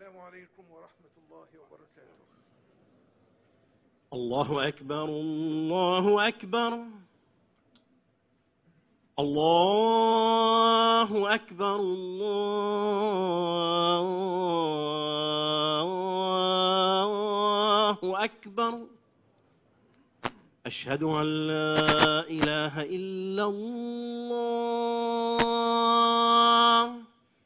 السلام عليكم ورحمة الله وبركاته. الله أكبر الله أكبر الله أكبر الله أكبر. أشهد أن لا إله إلا الله.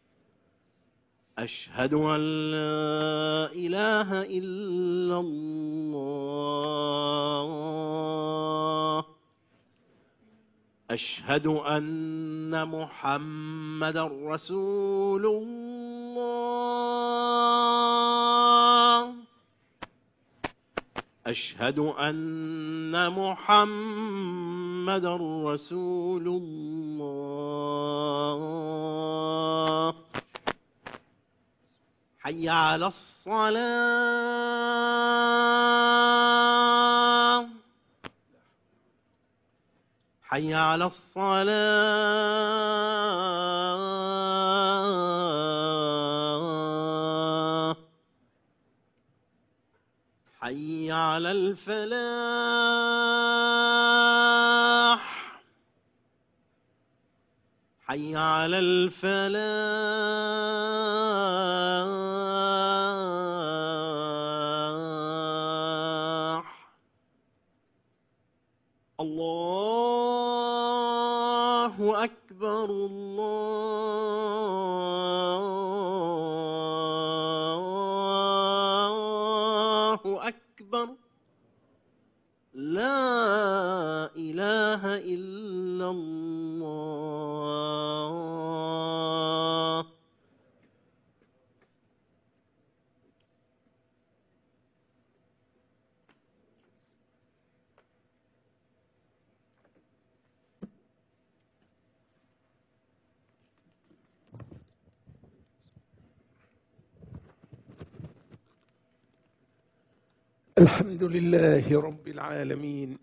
أشهد أن لا إله إلا الله. أشهد أن محمدا رسول الله. أشهد أن محمدا رسول الله. حي على الصلاة. حي على الصلاة. حي على الفلاح. حي على الفلاح. الله أكبر الله أكبر. لا إله إلا الله. الحمد لله رب العالمين،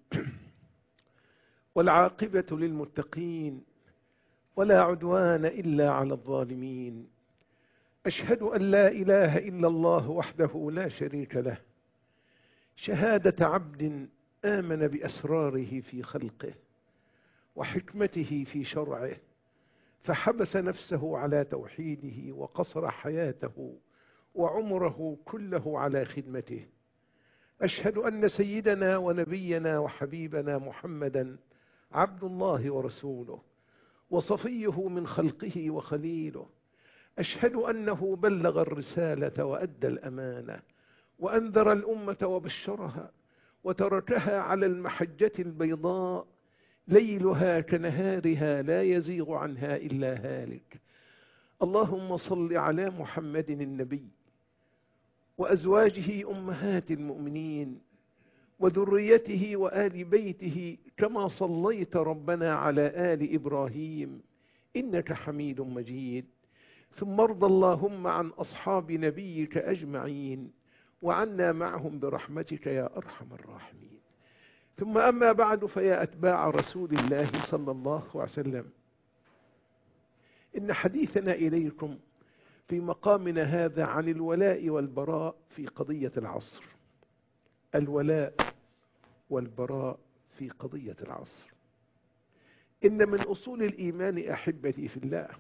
والعاقبة للمتقين، ولا عدوان إلا على الظالمين. أشهد أن لا إله إلا الله وحده لا شريك له، شهادة عبد آمن بأسراره في خلقه وحكمته في شرعه، فحبس نفسه على توحيده وقصر حياته وعمره كله على خدمته. أشهد أن سيدنا ونبينا وحبيبنا محمدا عبد الله ورسوله وصفيه من خلقه وخليله. أشهد أنه بلغ الرسالة وأدى الأمانة وأنذر الأمة وبشرها، وتركها على المحجة البيضاء ليلها كنهارها لا يزيغ عنها إلا هالك. اللهم صل على محمد النبي وأزواجه أمهات المؤمنين وذريته وآل بيته، كما صليت ربنا على آل إبراهيم إنك حميد مجيد. ثم ارض اللهم عن أصحاب نبيك أجمعين، وعنا معهم برحمتك يا أرحم الراحمين. ثم أما بعد، فيا أتباع رسول الله صلى الله عليه وسلم، إن حديثنا إليكم في مقامنا هذا عن الولاء والبراء في قضية العصر. الولاء والبراء في قضية العصر. إن من أصول الإيمان أحبتي في الله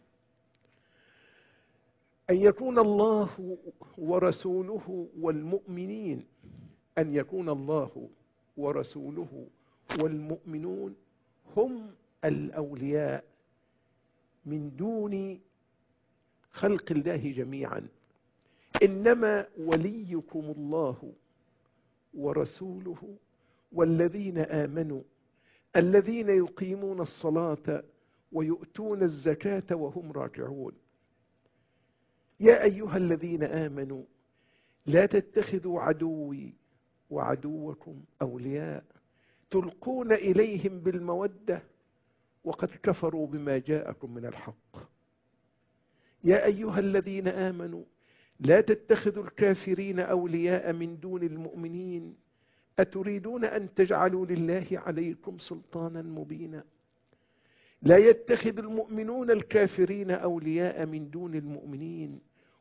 أن يكون الله ورسوله والمؤمنين، أن يكون الله ورسوله والمؤمنون هم الأولياء من دون خلق الله جميعا. إنما وليكم الله ورسوله والذين آمنوا الذين يقيمون الصلاة ويؤتون الزكاة وهم راكعون. يا أيها الذين آمنوا لا تتخذوا عدوي وعدوكم أولياء تلقون إليهم بالمودة وقد كفروا بما جاءكم من الحق. يا أيها الذين آمنوا لا تتخذوا الكافرين أولياء من دون المؤمنين أتريدون أن تجعلوا لله عليكم سلطانا مبينا. لا يتخذ المؤمنون الكافرين أولياء من دون المؤمنين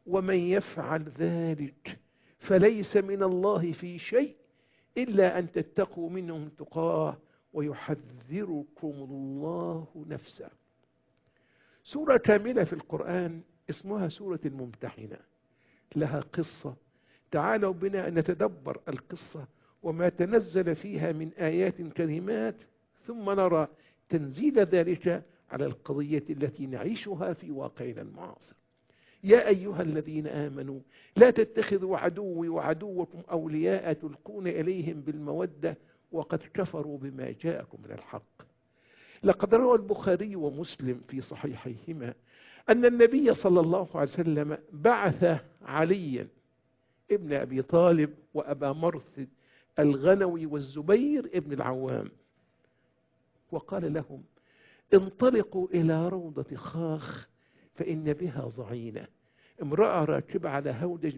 ومن يفعل ذلك فليس من الله في شيء إلا أن تتقوا منهم تقاه ويحذركم الله نفسه. سورة كاملة في القرآن اسمها سورة الممتحنة، لها قصة. تعالوا بنا نتدبر القصة وما تنزل فيها من آيات كريمات، ثم نرى تنزيل ذلك على القضية التي نعيشها في واقعنا المعاصر. يا أيها الذين آمنوا لا تتخذوا عدوي وعدوكم أولياء تلقون إليهم بالمودة وقد كفروا بما جاءكم من الحق. لقد روى البخاري ومسلم في صحيحيهما أن النبي صلى الله عليه وسلم بعث عليا ابن أبي طالب وأبا مرثد الغنوي والزبير ابن العوام، وقال لهم: انطلقوا إلى روضة خاخ فإن بها ضعينة، امرأة راكبة على هودج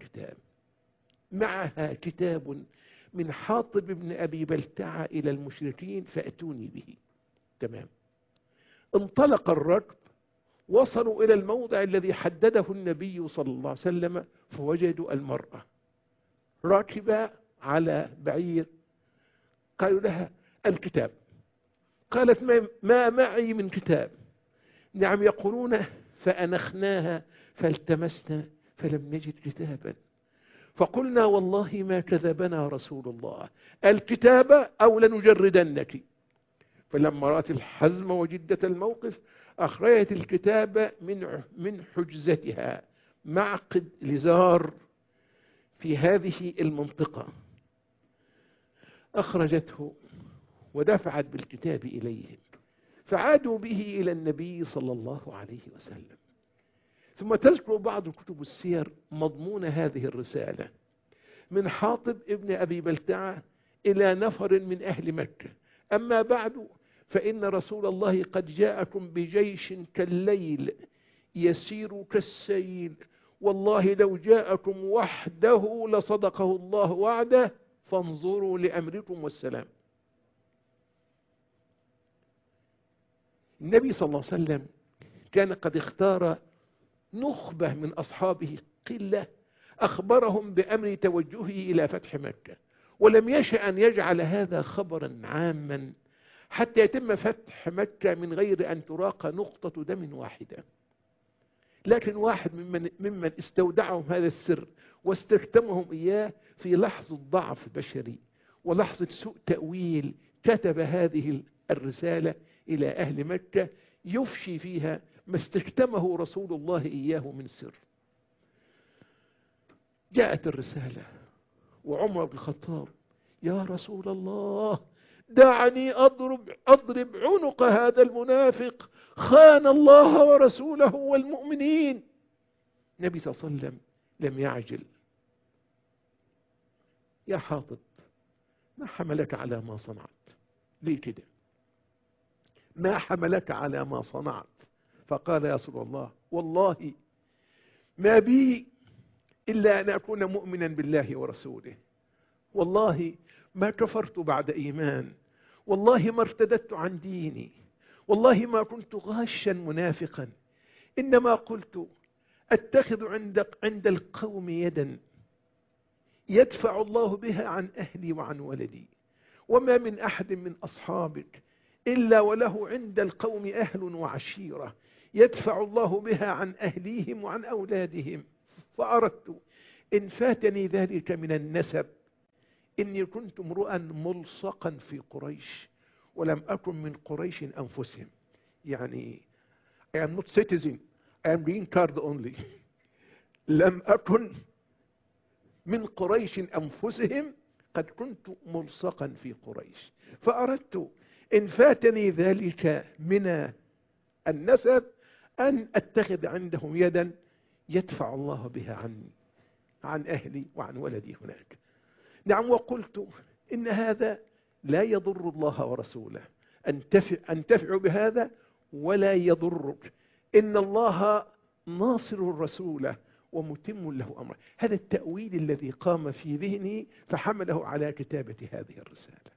معها كتاب من حاطب بن أبي بلتعة إلى المشركين فأتوني به. تمام. انطلق الركب، وصلوا إلى الموضع الذي حدده النبي صلى الله عليه وسلم، فوجدوا المرأة راكبة على بعير. قالوا لها: الكتاب. قالت: ما معي من كتاب. نعم، يقولون: فأنخناها فالتمسنا فلم نجد كتابا، فقلنا: والله ما كذبنا رسول الله، الكتاب أو لنجردنك. فلما رأت الحزم وجدة الموقف أخرجت الكتاب من حجزتها، معقد لزار في هذه المنطقة، أخرجته ودفعت بالكتاب إليهم، فعادوا به إلى النبي صلى الله عليه وسلم. ثم تذكر بعض كتب السير مضمون هذه الرسالة من حاطب ابن أبي بلتعة إلى نفر من أهل مكة: أما بعد فإن رسول الله قد جاءكم بجيش كالليل يسير كالسيل، والله لو جاءكم وحده لصدقه الله وعده، فانظروا لأمركم والسلام. النبي صلى الله عليه وسلم كان قد اختار نخبة من أصحابه قلة أخبرهم بأمر توجهه إلى فتح مكة، ولم يشأ أن يجعل هذا خبرا عاما حتى يتم فتح مكة من غير أن تراق نقطة دم واحدة. لكن واحد ممن استودعهم هذا السر واستكتمهم إياه في لحظة ضعف بشري ولحظة سوء تأويل كتب هذه الرسالة إلى أهل مكة يفشي فيها ما استكتمه رسول الله إياه من سر. جاءت الرسالة وعمر بن الخطاب: يا رسول الله، دعني أضرب عنق هذا المنافق، خان الله ورسوله والمؤمنين. النبي صلى الله عليه وسلم لم يعجل: يا حاطب، ما حملك على ما صنعت؟ ليه كده؟ ما حملك على ما صنعت؟ فقال: يا رسول الله، والله ما بي إلا أن أكون مؤمنا بالله ورسوله، والله ما كفرت بعد إيمان، والله ما ارتدت عن ديني، والله ما كنت غاشا منافقا، إنما قلت أتخذ عند القوم يدا يدفع الله بها عن أهلي وعن ولدي، وما من أحد من أصحابك إلا وله عند القوم أهل وعشيرة يدفع الله بها عن أهليهم وعن أولادهم، فأردت إن فاتني ذلك من النسب إني كنت امرؤا ملصقا في قريش ولم أكن من قريش أنفسهم. يعني I am not citizen, I am green card only. لم أكن من قريش أنفسهم، قد كنت ملصقا في قريش، فأردت إن فاتني ذلك من النسب أن أتخذ عندهم يدا يدفع الله بها عني عن أهلي وعن ولدي هناك. نعم، وقلت إن هذا لا يضر الله ورسوله، أنتفع بهذا ولا يضرك، إن الله ناصر الرسول ومتم له أمره. هذا التأويل الذي قام في ذهني فحمله على كتابة هذه الرسالة.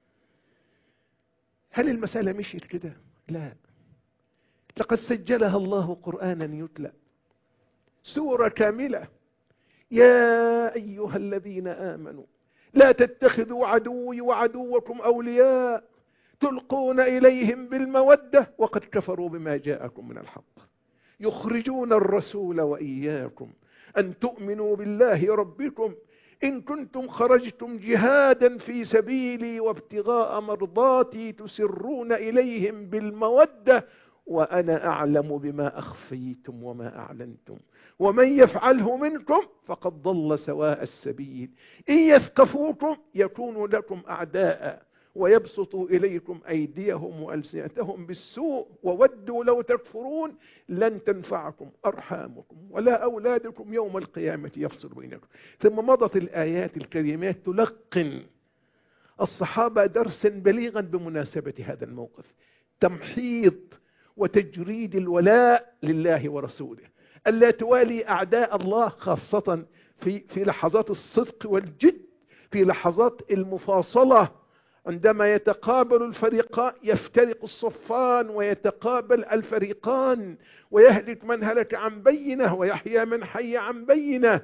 هل المسألة مشيت كده؟ لا، لقد سجلها الله قرآنا يتلى، سورة كاملة. يا أيها الذين آمنوا لا تتخذوا عدوي وعدوكم أولياء تلقون إليهم بالمودة وقد كفروا بما جاءكم من الحق يخرجون الرسول وإياكم أن تؤمنوا بالله ربكم إن كنتم خرجتم جهادا في سبيلي وابتغاء مرضاتي تسرون إليهم بالمودة وأنا أعلم بما أخفيتم وما أعلنتم ومن يفعله منكم فقد ضل سواء السبيل إن يثقفوكم يكونوا لكم أعداء ويبسطوا إليكم أيديهم وألسنتهم بالسوء وودوا لو تكفرون لن تنفعكم أرحامكم ولا أولادكم يوم القيامة يفصل بينكم. ثم مضت الآيات الكريمات تلقن الصحابة درسا بليغا بمناسبة هذا الموقف، تمحيض وتجريد الولاء لله ورسوله، ألا توالي أعداء الله خاصة في لحظات الصدق والجد، في لحظات المفاصلة عندما يتقابل الفريقان يفترق الصفان ويتقابل الفريقان ويهلك من هلك عن بينه ويحيى من حي عن بينه.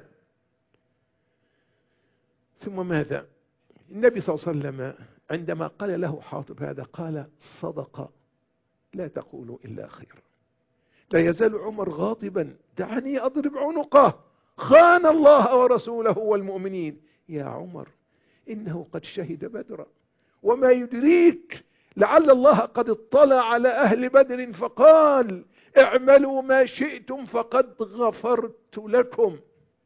ثم ماذا؟ النبي صلى الله عليه وسلم عندما قال له حاطب هذا قال صدق لا تقولوا إلا خيرا. لا يزال عمر غاضبا دعني أضرب عنقه خان الله ورسوله والمؤمنين. يا عمر إنه قد شهد بدرا وما يدريك لعل الله قد اطلع على أهل بدر فقال اعملوا ما شئتم فقد غفرت لكم.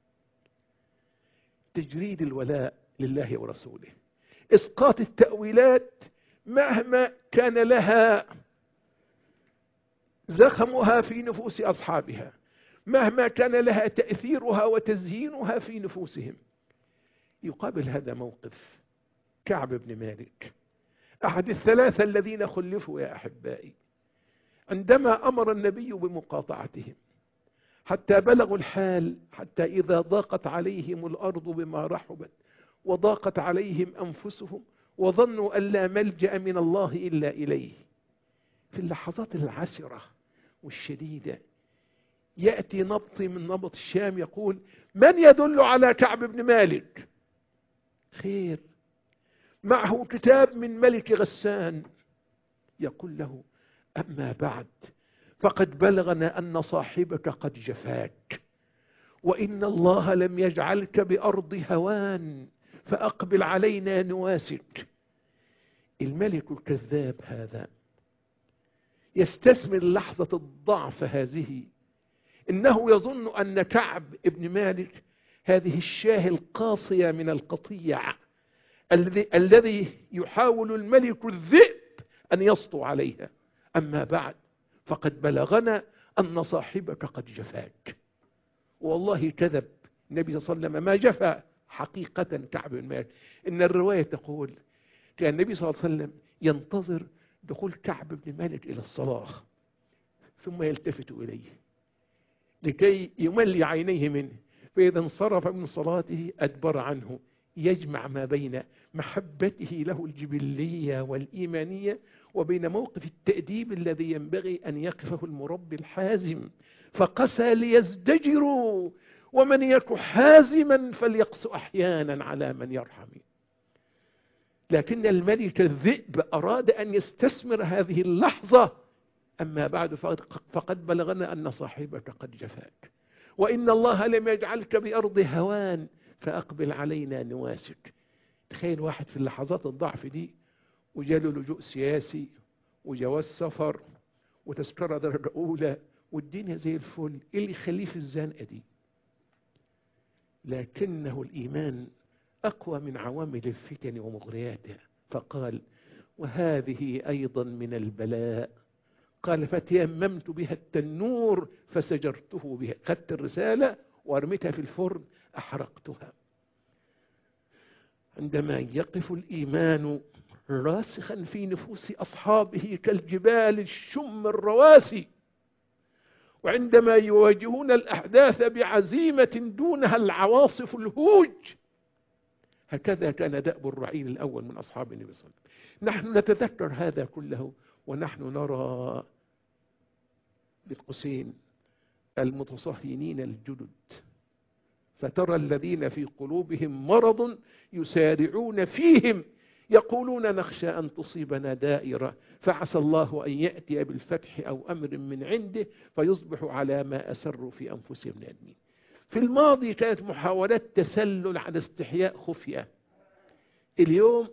تجريد الولاء لله ورسوله، إسقاط التأويلات مهما كان لها زخمها في نفوس أصحابها، مهما كان لها تأثيرها وتزيينها في نفوسهم. يقابل هذا موقف كعب بن مالك أحد الثلاثة الذين خلفوا يا أحبائي، عندما أمر النبي بمقاطعتهم حتى بلغوا الحال حتى إذا ضاقت عليهم الأرض بما رحبت وضاقت عليهم أنفسهم وظنوا أن لا ملجأ من الله إلا إليه. في اللحظات العسرة والشديدة يأتي نبط من نبط الشام يقول من يدل على كعب بن مالك؟ خير، معه كتاب من ملك غسان يقول له أما بعد فقد بلغنا أن صاحبك قد جفاك وإن الله لم يجعلك بأرض هوان فأقبل علينا نواسك. الملك الكذاب هذا يستثمر لحظة الضعف هذه، إنه يظن أن كعب ابن مالك هذه الشاه القاصية من القطيع الذي يحاول الملك الذئب أن يسطو عليها. أما بعد فقد بلغنا أن صاحبك قد جفاك. والله كذب النبي صلى الله عليه وسلم، ما جفا حقيقة كعب بن مالك. إن الرواية تقول كان النبي صلى الله عليه وسلم ينتظر دخول كعب بن مالك إلى الصلاة ثم يلتفت إليه لكي يملي عينيه منه، فإذا انصرف من صلاته أدبر عنه يجمع ما بين محبته له الجبلية والإيمانية وبين موقف التأديب الذي ينبغي أن يقفه المربي الحازم، فقسى ليزدجروا ومن يك حازما فليقس أحيانا على من يرحم. لكن الملك الذئب أراد أن يستثمر هذه اللحظة. أما بعد فقد بلغنا أن صاحبك قد جفاك وإن الله لم يجعلك بأرض هوان فأقبل علينا نواسك. تخيل واحد في اللحظات الضعف دي وجاله لجوء سياسي وجواز سفر وتذكرة درجة أولى والدنيا زي الفل، إيه اللي يخليه في الزنقة دي؟ لكنه الإيمان أقوى من عوامل الفتن ومغرياتها، فقال وهذه أيضا من البلاء. قال فتيممت بها التنور فسجرته بها، خدت الرسالة وارمتها في الفرن أحرقتها. عندما يقف الإيمان راسخا في نفوس أصحابه كالجبال الشم الرواسي، وعندما يواجهون الأحداث بعزيمة دونها العواصف الهوج، هكذا كان دأب الرعيل الأول من أصحاب النبي صلى الله عليه وسلم. نحن نتذكر هذا كله ونحن نرى بالقسين المتصهينين الجدد، فترى الذين في قلوبهم مرض يسارعون فيهم يقولون نخشى أن تصيبنا دائرة فعسى الله أن يأتي بالفتح أو أمر من عنده فيصبحوا على ما أسروا في أنفسهم نادمين. في الماضي كانت محاولات تسلل على استحياء خفية، اليوم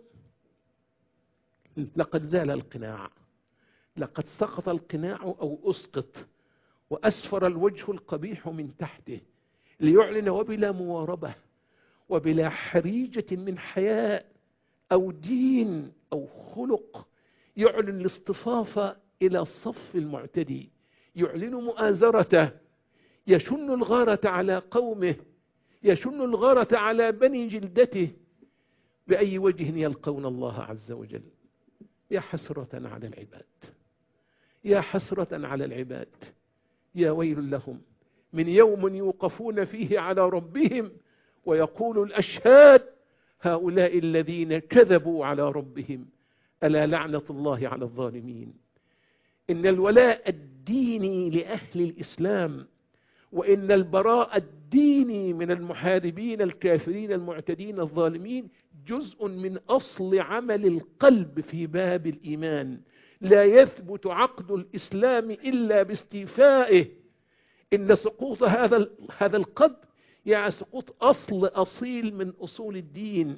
لقد زال القناع، لقد سقط القناع أو أسقط وأسفر الوجه القبيح من تحته، ليعلن وبلا مواربة وبلا حريجة من حياء أو دين أو خلق، يعلن الاصطفاف إلى صف المعتدي، يعلن مؤازرته، يشن الغارة على قومه، يشن الغارة على بني جلدته. بأي وجه يلقون الله عز وجل؟ يا حسرة على العباد، يا حسرة على العباد، يا ويل لهم من يوم يوقفون فيه على ربهم ويقول الأشهاد هؤلاء الذين كذبوا على ربهم ألا لعنة الله على الظالمين. إن الولاء الديني لأهل الإسلام وإن البراء الديني من المحاربين الكافرين المعتدين الظالمين جزء من أصل عمل القلب في باب الإيمان، لا يثبت عقد الإسلام إلا باستيفائه. إن سقوط هذا القلب يعني سقوط أصيل من أصول الدين.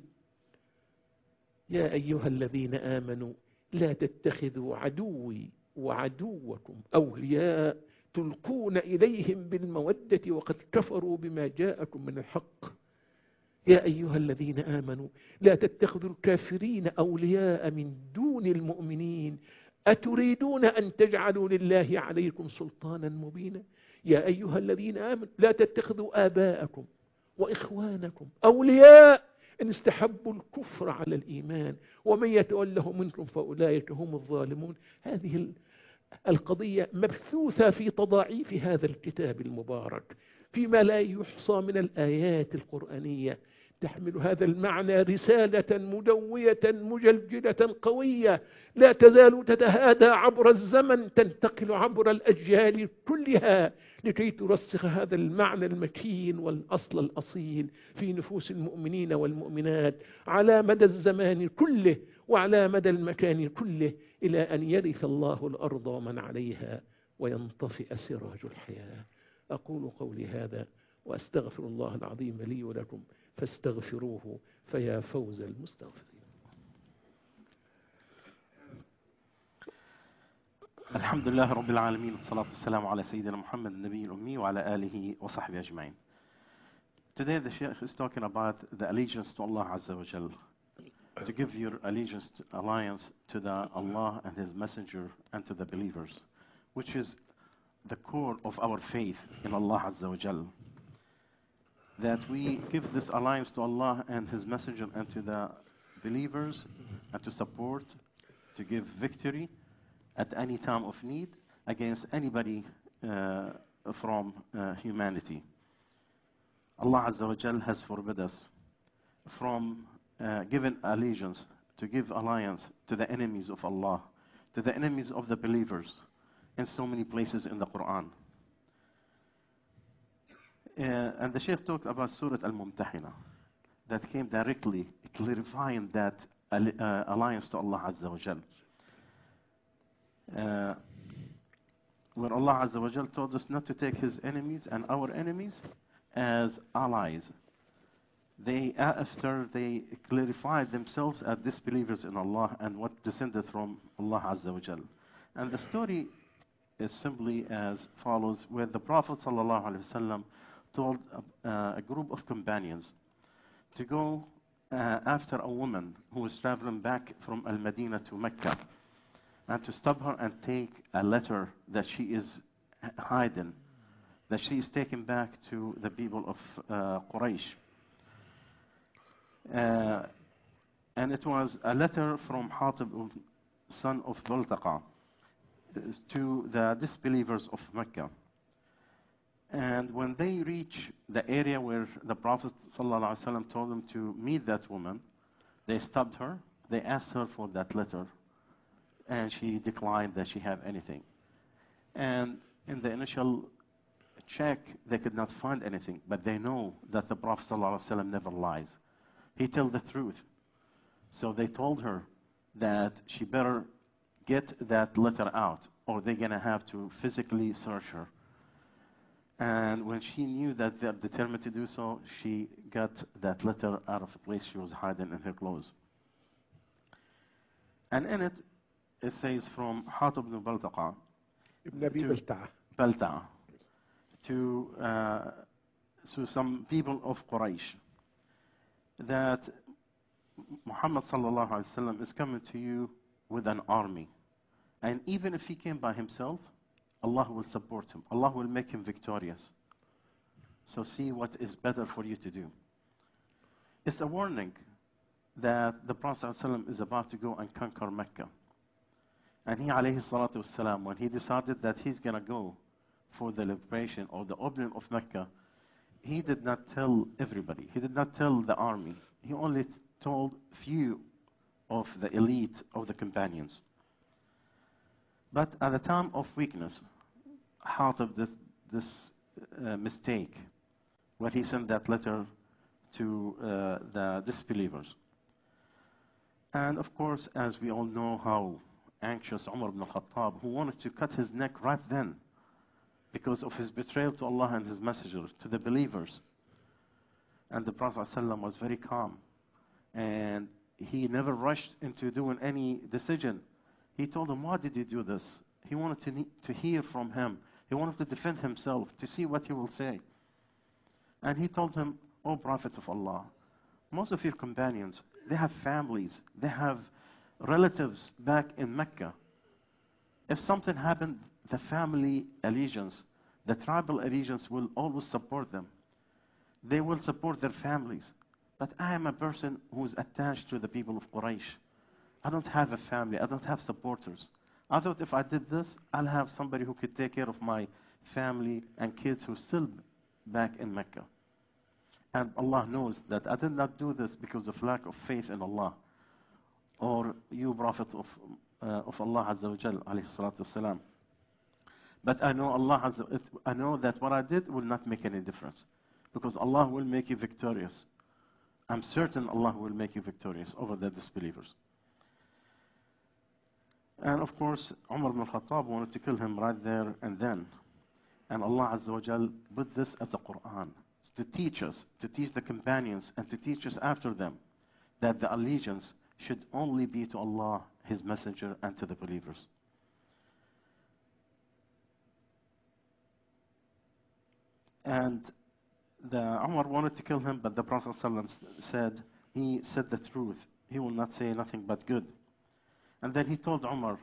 يا أيها الذين آمنوا لا تتخذوا عدوي وعدوكم أولياء تلقون إليهم بالمودة وقد كفروا بما جاءكم من الحق. يا أيها الذين آمنوا لا تتخذوا الكافرين أولياء من دون المؤمنين أتريدون أن تجعلوا لله عليكم سلطانا مبينا. يا أيها الذين آمنوا لا تتخذوا آباءكم وإخوانكم أولياء إن استحبوا الكفر على الإيمان ومن يتوله منكم فأولئك هم الظالمون. هذه القضية مبثوثة في تضاعيف هذا الكتاب المبارك فيما لا يحصى من الآيات القرآنية تحمل هذا المعنى رسالة مدوية مجلجلة قوية لا تزال تتهادى عبر الزمن، تنتقل عبر الأجيال كلها لكي ترسخ هذا المعنى المكين والأصل الأصيل في نفوس المؤمنين والمؤمنات على مدى الزمان كله وعلى مدى المكان كله إلى أن يرث الله الأرض ومن عليها وينطفئ سراج الحياة. أقول قولي هذا وأستغفر الله العظيم لي ولكم فاستغفروه فيا فوز المستغفرين. الحمد لله رب العالمين، والصلاة والسلام على سيدنا محمد النبي الأمي وعلى آله وصحبه أجمعين. Today the Sheikh is talking about the allegiance to Allah Azza wa Jal. To give your alliance to the Allah and His Messenger and to the believers, which is the core of our faith in Allah Azza wa Jal. That we give this alliance to Allah and His Messenger and to the believers and to support, to give victory at any time of need against anybody from humanity. Allah Azza wa Jal has forbidden us from giving allegiance, to give alliance to the enemies of Allah, to the enemies of the believers in so many places in the Quran. And the Shaykh talked about Surah Al-Mumtahina that came directly clarifying that alliance to Allah Azza wa Jal. Where Allah Azza wa Jal told us not to take His enemies and our enemies as allies. After they clarified themselves as disbelievers in Allah and what descended from Allah Azza wa Jal. And the story is simply as follows, where the Prophet ﷺ told a group of companions to go after a woman who was traveling back from Al-Madinah to Mecca, and to stop her and take a letter that she is hiding, that she is taken back to the people of Quraysh. And it was a letter from Hatib, son of Baltaqa, to the disbelievers of Mecca. And when they reach the area where the Prophet ﷺ told them to meet that woman, they stopped her, they asked her for that letter, and she declined that she had anything. And in the initial check, they could not find anything, but they know that the Prophet ﷺ never lies. He tells the truth. So they told her that she better get that letter out, or they're going to have to physically search her. And when she knew that they're determined to do so, she got that letter out of the place she was hiding in her clothes. And in it, it says from Hatib ibn Baltaqa Ibn Abi Balta'a. Balta'a to some people of Quraysh that Muhammad sallallahu alaihi wasallam is coming to you with an army. And even if he came by himself, Allah will support him. Allah will make him victorious. So see what is better for you to do. It's a warning that the Prophet ﷺ is about to go and conquer Mecca. And he, alayhi salatu wasalam, when he decided that he's going to go for the liberation or the opening of Mecca, he did not tell everybody. He did not tell the army. He only told few of the elite of the companions. But at the time of weakness, Hatib did this mistake when he sent that letter to the disbelievers. And of course, as we all know how anxious Umar ibn Khattab, who wanted to cut his neck right then because of his betrayal to Allah and his messengers, to the believers. And the Prophet ﷺ was very calm. And he never rushed into doing any decision. He told him, why did you do this? He wanted to hear from him. He wanted to defend himself, to see what he will say. And he told him, O Prophet of Allah, most of your companions, they have families, they have relatives back in Mecca. If something happened, the family allegiance, the tribal allegiance will always support them. They will support their families. But I am a person who is attached to the people of Quraysh. I don't have a family. I don't have supporters. I thought if I did this, I'll have somebody who could take care of my family and kids who are still back in Mecca. And Allah knows that I did not do this because of lack of faith in Allah or you, Prophet of Allah Azza wa Jal, alayhi salatu wasalam. But I know I know that what I did will not make any difference because Allah will make you victorious. I'm certain Allah will make you victorious over the disbelievers. And of course, Umar ibn Khattab wanted to kill him right there and then. And Allah Azza wa Jal put this as a Quran to teach us, to teach the companions, and to teach us after them that the allegiance should only be to Allah, His Messenger, and to the believers. And Umar wanted to kill him, but the Prophet ﷺ said, he said the truth. He will not say nothing but good. And then he told Umar,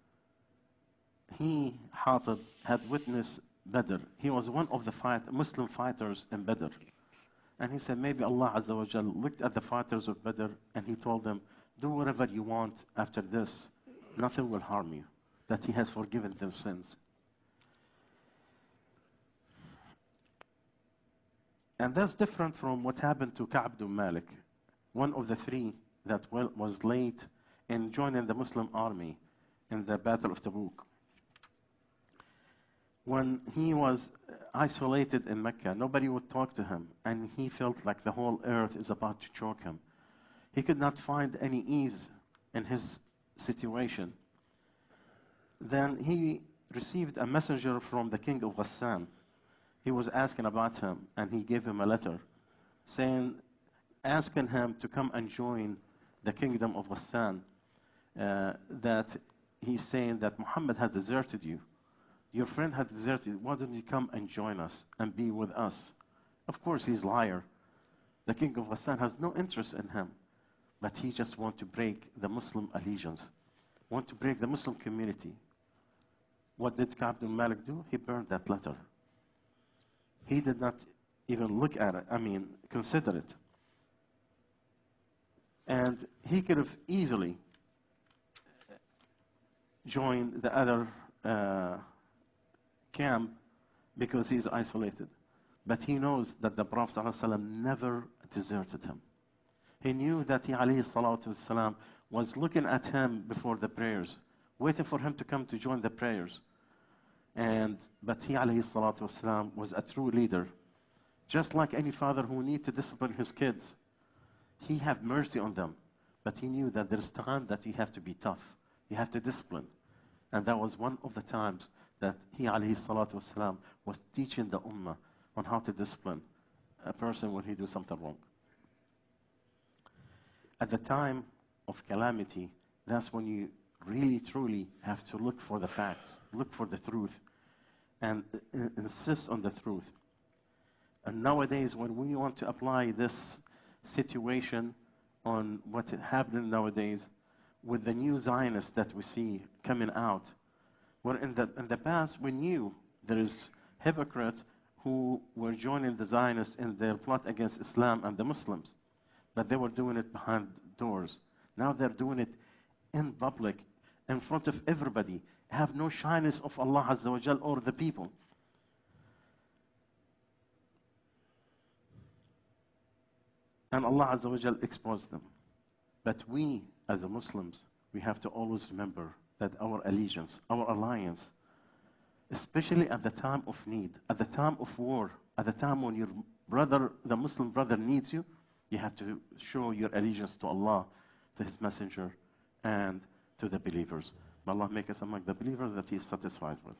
he, Hatib, had witnessed Badr. He was one of the Muslim fighters in Badr. And he said, maybe Allah Azza wa Jal looked at the fighters of Badr and he told them, do whatever you want after this. Nothing will harm you. That He has forgiven their sins. And that's different from what happened to Ka'b ibn Malik, one of the three that was late in joining the Muslim army in the Battle of Tabuk. When he was isolated in Mecca, nobody would talk to him, and he felt like the whole earth is about to choke him. He could not find any ease in his situation. Then he received a messenger from the king of Ghassan. He was asking about him, and he gave him a letter asking him to come and join the kingdom of Ghassan. That he's saying that Muhammad had deserted you. Your friend had deserted you. Why don't you come and join us and be with us? Of course, he's a liar. The king of Ghassan has no interest in him. But he just wants to break the Muslim allegiance, want to break the Muslim community. What did Ka'b ibn Malik do? He burned that letter. He did not even look at it, consider it. And he could have easily joined the other camp because he's isolated. But he knows that the Prophet ﷺ never deserted him. He knew that he, alayhi salatu wasalam, was looking at him before the prayers, waiting for him to come to join the prayers. But he alayhi salatu wasalam was a true leader. Just like any father who needs to discipline his kids, he had mercy on them. But he knew that there's time that you have to be tough. You have to discipline. And that was one of the times that he alayhi salatu wasalam was teaching the ummah on how to discipline a person when he does something wrong. At the time of calamity, that's when you really, truly have to look for the facts, look for the truth, and insist on the truth. And nowadays, when we want to apply this situation on what is happening nowadays, with the new Zionists that we see coming out, where in the past we knew there is hypocrites who were joining the Zionists in their plot against Islam and the Muslims, but they were doing it behind doors. Now they're doing it in public, in front of everybody, have no shyness of Allah Azza wa Jal or the people. And Allah Azza wa Jal exposed them. But we, as the Muslims, we have to always remember that our allegiance, our alliance, especially at the time of need, at the time of war, at the time when your brother, the Muslim brother, needs you, you have to show your allegiance to Allah, to His Messenger, and to the believers. May Allah make us among the believers that He is satisfied with.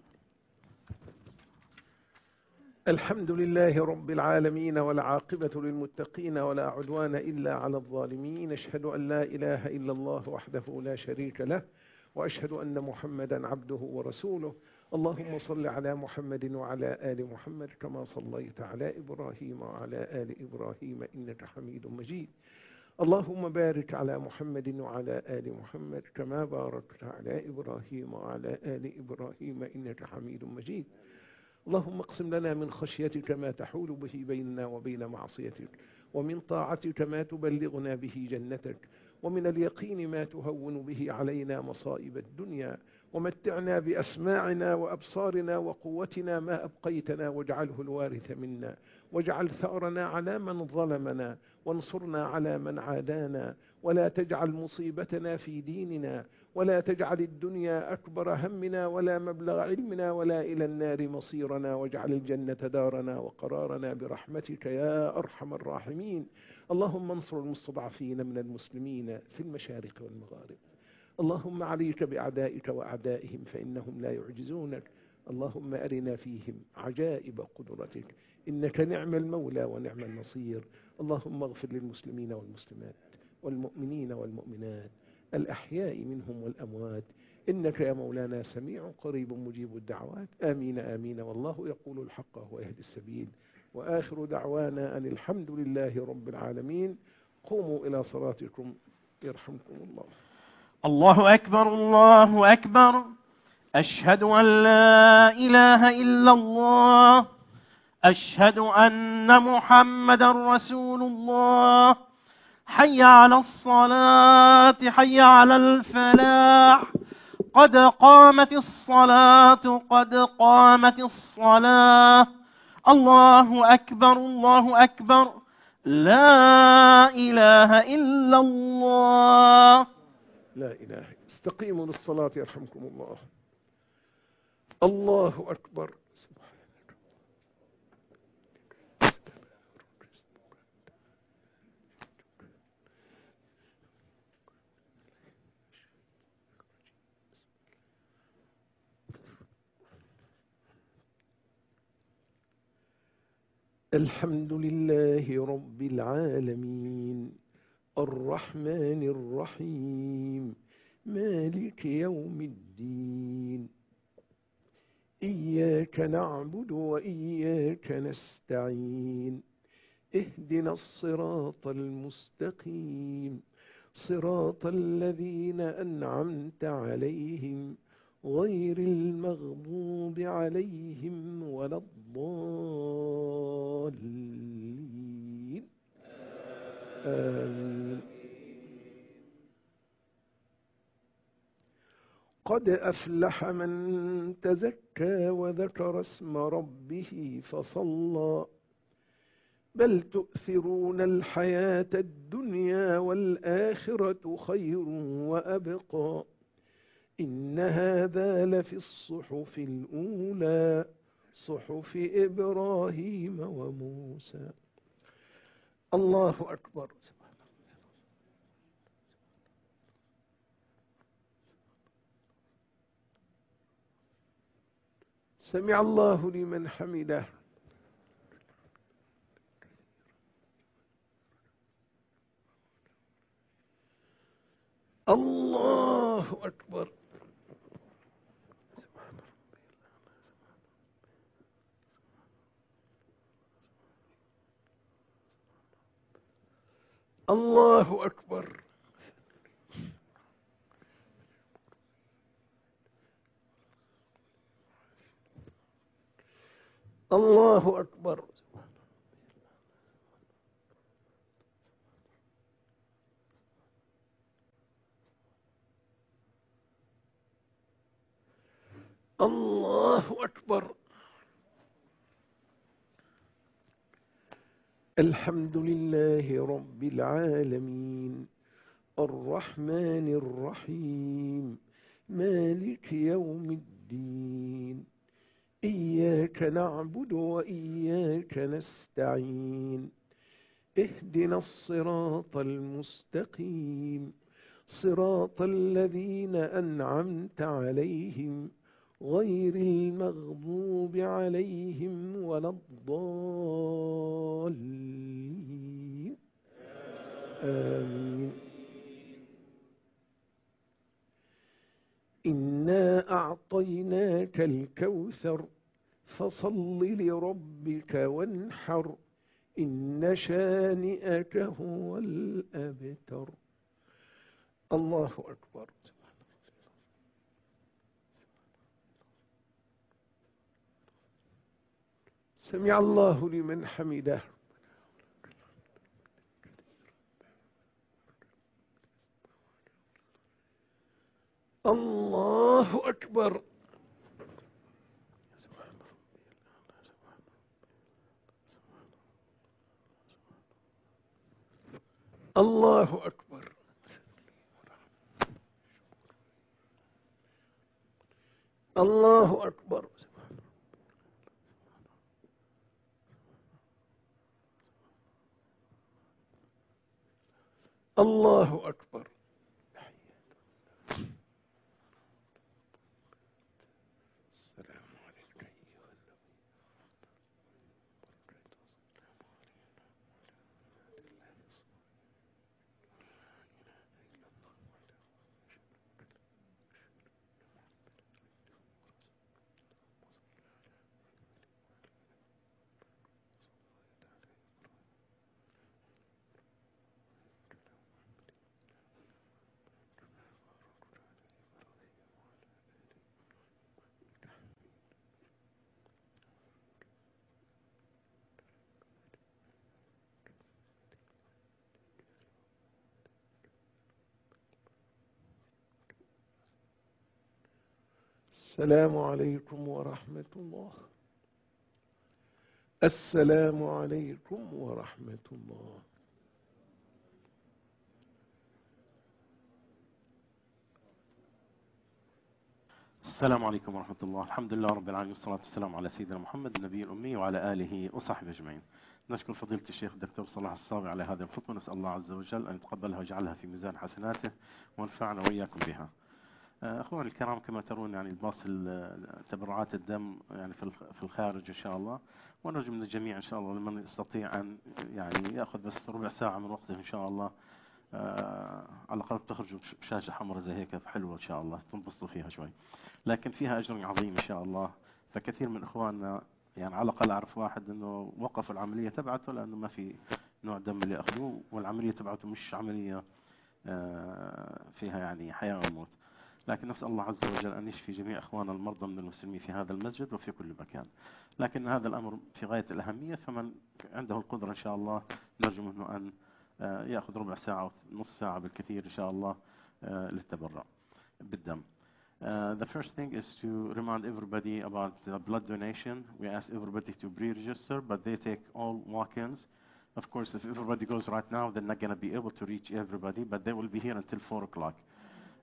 الحمد لله رب العالمين والعاقبة للمتقين ولا عدوان إلا على الظالمين. أشهد أن لا إله إلا الله وحده لا شريك له وأشهد أن محمدا عبده ورسوله. اللهم صل على محمد وعلى آل محمد كما صليت على إبراهيم وعلى آل إبراهيم إنك حميد مجيد. اللهم بارك على محمد وعلى آل محمد كما باركت على إبراهيم وعلى آل إبراهيم إنك حميد مجيد. اللهم اقسم لنا من خشيتك ما تحول به بيننا وبين معصيتك، ومن طاعتك ما تبلغنا به جنتك، ومن اليقين ما تهون به علينا مصائب الدنيا، ومتعنا بأسماعنا وأبصارنا وقوتنا ما أبقيتنا، واجعله الوارث منا، واجعل ثأرنا على من ظلمنا، وانصرنا على من عادانا، ولا تجعل مصيبتنا في ديننا، ولا تجعل الدنيا أكبر همنا ولا مبلغ علمنا ولا إلى النار مصيرنا، واجعل الجنة دارنا وقرارنا برحمتك يا أرحم الراحمين. اللهم انصر المستضعفين من المسلمين في المشارق والمغارب. اللهم عليك بأعدائك وأعدائهم فإنهم لا يعجزونك. اللهم أرنا فيهم عجائب قدرتك، إنك نعم المولى ونعم النصير. اللهم اغفر للمسلمين والمسلمات والمؤمنين والمؤمنات الأحياء منهم والأموات، إنك يا مولانا سميع قريب مجيب الدعوات. آمين آمين. والله يقول الحق ويهدي السبيل. وآخر دعوانا أن الحمد لله رب العالمين. قوموا إلى صلاتكم يرحمكم الله. الله أكبر الله أكبر. أشهد أن لا إله إلا الله. أشهد أن محمدا رسول الله. حي على الصلاة حي على الفلاح. قد قامت الصلاة قد قامت الصلاة. الله أكبر الله أكبر. لا إله إلا الله. لا إله. استقيموا للصلاة يرحمكم الله. الله أكبر. الحمد لله رب العالمين الرحمن الرحيم مالك يوم الدين إياك نعبد وإياك نستعين اهدنا الصراط المستقيم صراط الذين أنعمت عليهم غير المغضوب عليهم ولا الضالين. آمين. قد أفلح من تزكى وذكر اسم ربه فصلى بل تؤثرون الحياة الدنيا والآخرة خير وأبقى إن هذا لفي الصحف الأولى صحف إبراهيم وموسى. الله أكبر. سمع الله لمن حمده. الله أكبر. الله أكبر. الله أكبر. الله أكبر. الحمد لله رب العالمين الرحمن الرحيم مالك يوم الدين إياك نعبد وإياك نستعين اهدنا الصراط المستقيم صراط الذين أنعمت عليهم غير المغضوب عليهم ولا الضالين آمين. إنا أعطيناك الكوثر فصل لربك وانحر إن شانئك هو الأبتر. الله أكبر. سمع الله لمن حمده. الله أكبر. الله أكبر. الله أكبر. الله أكبر. السلام عليكم ورحمة الله. السلام عليكم ورحمة الله. السلام عليكم ورحمة الله. الحمد لله رب العالمين والصلاة والسلام على سيدنا محمد النبي الأمي وعلى آله وصحبه أجمعين. نشكر فضيلة الشيخ الدكتور صلاح الصاوي على هذه الخطوة، نسأل الله عز وجل أن يتقبلها ويجعلها في ميزان حسناته وينفعنا وإياكم بها. أخواني الكرام، كما ترون يعني الباصل تبرعات الدم يعني في الخارج إن شاء الله، ونرجو من الجميع إن شاء الله لمن يستطيع أن يعني يأخذ بس ربع ساعة من وقته إن شاء الله، على الأقل تخرجوا بشاشة حمراء زي هيك حلوة إن شاء الله تنبسطوا فيها شوي، لكن فيها أجر عظيم إن شاء الله. فكثير من إخواننا يعني على الأقل أعرف واحد إنه وقف العملية تبعته لأنه ما في نوع دم اللي أخذوه، والعملية تبعته مش عملية فيها يعني حياة أو موت. لكن نسأل الله عز وجل أن يشفي جميع إخواننا المرضى من المسلمين في هذا المسجد وفي كل مكان. لكن هذا الأمر في غاية الأهمية، فمن عنده القدرة إن شاء الله نرجو منه أن يأخذ ربع ساعة أو نص ساعة بالكثير إن شاء الله للتبرع بالدم. The first thing is to remind everybody about the blood donation. We ask everybody to pre-register, but they take all walk-ins. Of course, if everybody goes right now, they're not going to be able to reach everybody, but they will be here until 4 o'clock.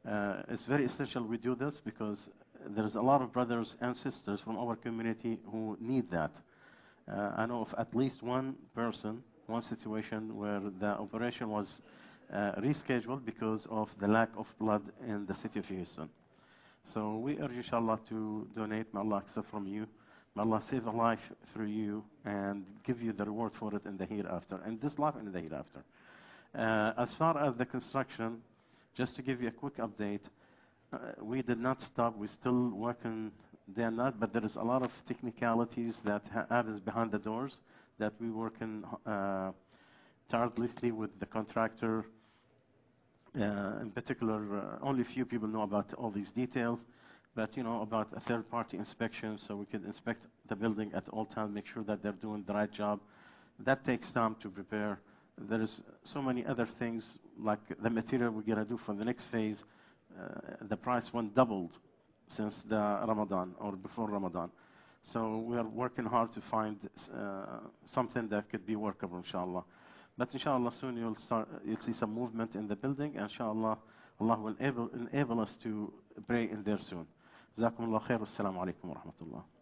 It's very essential we do this because there's a lot of brothers and sisters from our community who need that. I know of at least one person, one situation where the operation was rescheduled because of the lack of blood in the city of Houston. So we urge inshallah to donate. May Allah accept from you. May Allah save a life through you and give you the reward for it in the hereafter, in this life and in the hereafter. As far as the construction, just to give you a quick update, we did not stop. We're still working day and night, but there is a lot of technicalities that happens behind the doors that we're working tirelessly with the contractor. In particular, only a few people know about all these details, but about a third-party inspection, so we can inspect the building at all times, make sure that they're doing the right job. That takes time to prepare. There is so many other things, like the material we're going to do for the next phase. The price went doubled since the Ramadan or before Ramadan. So we are working hard to find something that could be workable, inshallah. But inshallah, soon you'll see some movement in the building, and inshallah, Allah will enable us to pray in there soon. Jazakumullah khair. Assalamu alaikum wa rahmatullah.